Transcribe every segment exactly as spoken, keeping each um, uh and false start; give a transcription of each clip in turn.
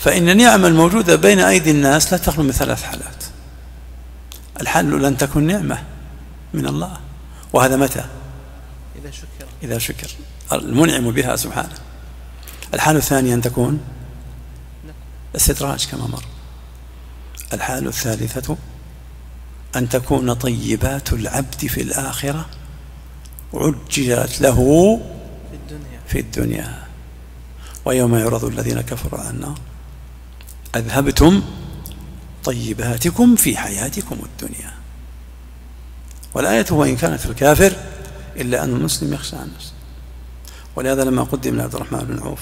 فإن النعم الموجودة بين أيدي الناس لا تخلو من ثلاث حالات. الحال لن تكون نعمة من الله، وهذا متى؟ إذا شكر إذا شكر المنعم بها سبحانه. الحال الثانية أن تكون استدراج كما مر. الحال الثالثة أن تكون طيبات العبد في الآخرة عجلت له في الدنيا في الدنيا ويوم يعرض الذين كفروا على النار أذهبتم طيباتكم في حياتكم الدنيا. والآية وإن كانت في الكافر إلا أن المسلم يخشى عن نفسه. ولهذا لما قدم لعبد الرحمن بن عوف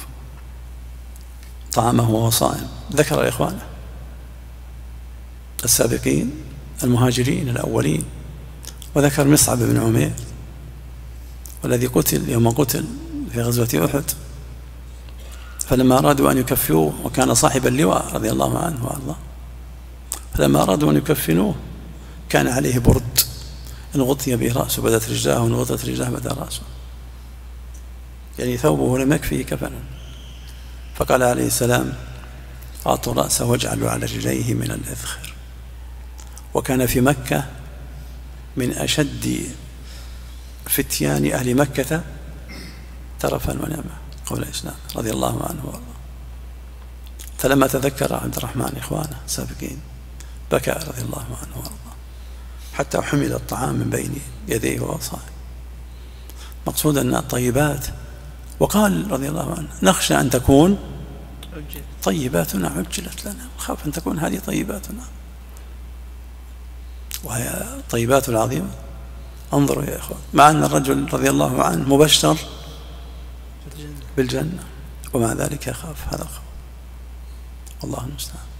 طعامه وهو صائم ذكر إخوانه السابقين المهاجرين الأولين، وذكر مصعب بن عمير والذي قتل يوم قتل في غزوة أحد، فلما أرادوا أن يكفنوه وكان صاحب اللواء رضي الله عنه وأرضاه، فلما أرادوا أن يكفنوه كان عليه برد إن غطي به رأسه بدت رجلاه وإن غطت رجلاه بدا رأسه، يعني ثوبه لم يكفيه كفنا. فقال عليه السلام أعطوا رأسه واجعلوا على رجليه من الإذخر. وكان في مكة من أشد فتيان أهل مكة ترفا ونعمة قبل الإسلام رضي الله عنه وارضاه. فلما تذكر عبد الرحمن إخوانه السابقين بكى رضي الله عنه وارضاه حتى حمل الطعام من بين يديه وأصابعه. مقصود أن الطيبات، وقال رضي الله عنه نخشى أن تكون طيباتنا عجلت لنا، نخاف أن تكون هذه طيباتنا، وهي طيبات العظيمة. انظروا يا إخوان، مع أن الرجل رضي الله عنه مبشر بالجنة ومع ذلك يخاف هذا الخوف، والله المستعان.